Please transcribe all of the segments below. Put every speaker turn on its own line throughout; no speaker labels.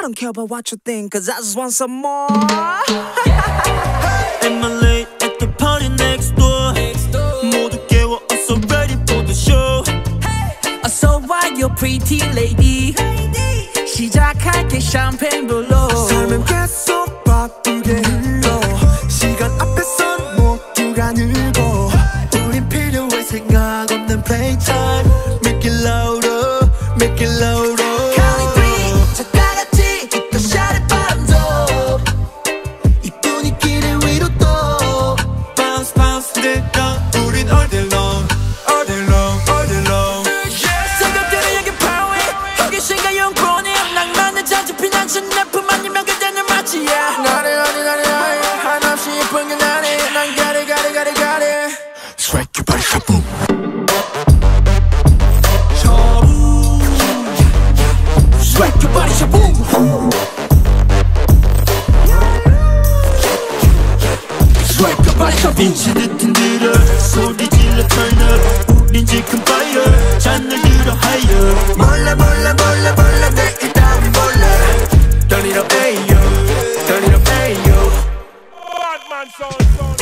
don't care about what you think, cause I just want some more.
Am I late at the party next door? 모두 깨워, so ready for the show.
So why you pretty lady? 시작할게 샴페인 불러.
삶은 계속 바쁘게 흘러. 시간 앞에선 모두가 늙어. 우린 필요해 생각 없는 playtime. Make it louder, make it louder. Strike your body, shaboom. Strike your body, shaboom. Strike your body, shaboom.
빛이 흔들어 소리 질러 turn up. 우린 지금 fire 잔을 들어 higher.
몰라 몰라 몰라 몰라 내일 따윈 몰라. Turn it up, ayo. Turn it up, ayo.
Badman son.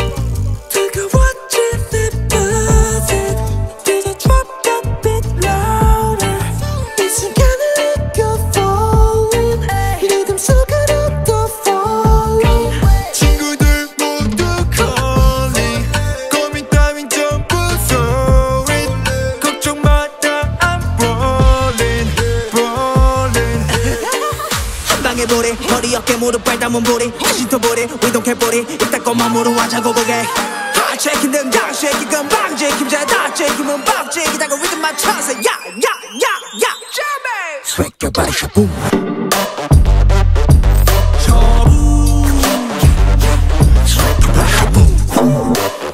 머리 어깨 무릎 발 담은 부리 짙은 부리 We don't care 부리 이따 것만으로 하자고 보게 다 제킨 등장 쉐이키 금방 제킴 잘다 제킴은 밥 제키다가 리듬 맞춰서 야야야야
Strike your body, shaboom. Strike your body, shaboom.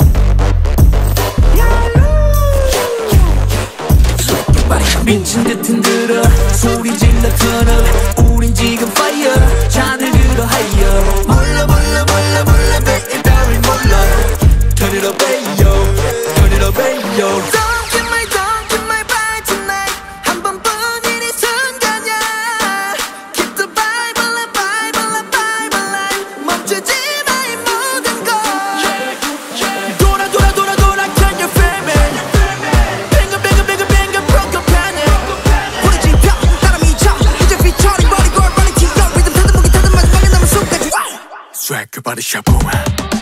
Strike your body, shaboom.
미친 듯 흔들어 소리 질러 turn up. 우린 지금 fire 잔을 들어 higher.
몰라 몰라 몰라 몰라 내일 따윈 몰라. Turn it up, ayo. Turn it up, ayo.
Don't give my bite tonight 한 번뿐인 이 순간이야 Keep the Bible alive 멈추지 마 이 모든 걸 돌아 turn your famine Bang broken panic 우리 지펴 따라 미쳐 이제 featuring 버리고 빨리 튀어 리듬 타든 무기 타든 마지막에 남은 숨까지
Strike your body, shaboom.